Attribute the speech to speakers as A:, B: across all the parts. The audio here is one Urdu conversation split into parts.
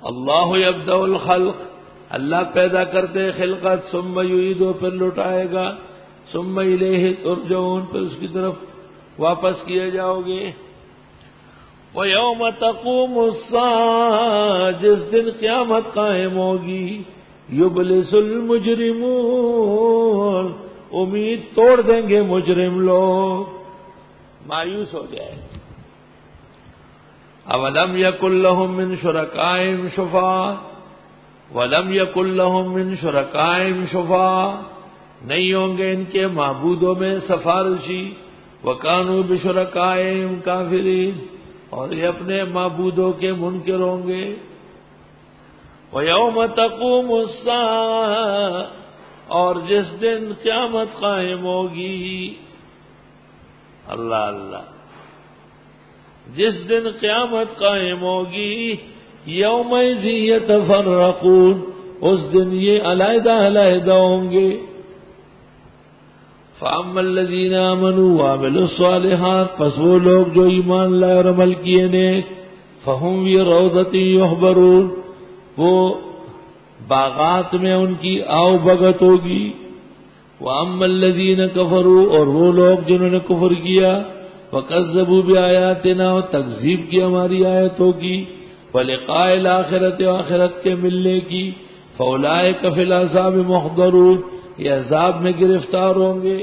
A: اللہ یبدأ الخلق، اللہ پیدا کرتے خلقت، ثم یعید، پھر لوٹائے گا، ثم الیہ ترجعون، پھر اس کی طرف واپس کیے جاؤ گے۔ وَيَوْمَ تَقُومُ السَّاعَةُ، جس دن قیامت قائم ہوگی، یبلس المجرمون، امید توڑ دیں گے مجرم لوگ، مایوس ہو جائے۔ اولم یکن لہم من شرکائہم شفعاء، ولم یکن لہم من شرکائہم شفعاء، نہیں ہوں گے ان کے معبودوں میں سفارشی، وکانوا بشرکائہم کافرین، اور یہ اپنے معبودوں کے منکر ہوں گے۔ وَيَوْمَ تَقُومُ السَّاعَةُ، اور جس دن قیامت قائم ہوگی، اللہ اللہ، جس دن قیامت قائم ہوگی، یومئذ یتفرقون، اس دن یہ علیحدہ علیحدہ ہوں گے۔ فَأَمَّا الَّذِينَ آمَنُوا وَعَمِلُوا الصَّالِحَاتِ، پس وہ لوگ جو ایمان لائے اور عمل کیے نیک، فَهُمْ فِي رَوْضَةٍ يُحْبَرُونَ، وہ باغات میں ان کی آؤ بگت ہوگی۔ وَأَمَّا الَّذِينَ كَفَرُوا، اور وہ لوگ جنہوں نے کفر کیا، وَكَذَّبُوا بِآيَاتِنَا، اور تکذیب کی ہماری آیتوں کی، وَلِقَاءِ الْآخِرَةِ، آخرت کے ملنے کی، فَأُولَئِكَ فِي الْعَذَابِ مُحْضَرُونَ، یہ عذاب میں گرفتار ہوں گے۔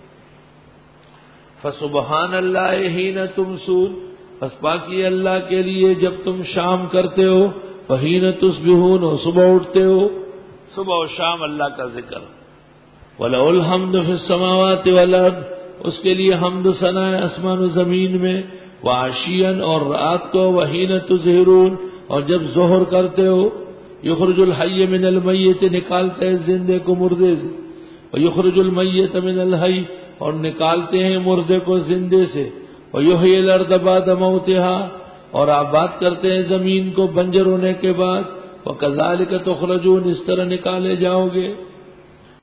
A: فَسُبْحَانَ اللَّهِ حِينَ تُمْسُونَ، پس پاکی اللہ کے لیے جب تم شام کرتے ہو، وَحِينَ تُصْبِحُونَ، اور صبح اٹھتے ہو، صبح و شام اللہ کا ذکر۔ وَلَهُ الْحَمْدُ فِي السَّمَاوَاتِ وَالْأَرْضِ، اس کے لیے حمد و ثنا ہے آسمان و زمین میں، وعشیاً، اور رات کو، وحین تظہرون، اور جب ظہر کرتے ہو، یخرج الحی من المیت، نکالتے ہیں زندے کو مردے سے، ویخرج المیت من الحی، اور نکالتے ہیں مردے کو زندے سے، ویحیی الارض بعد موتها، اور آباد کرتے ہیں زمین کو بنجر ہونے کے بعد، وکذالک تخرجون، اس طرح نکالے جاؤ گے۔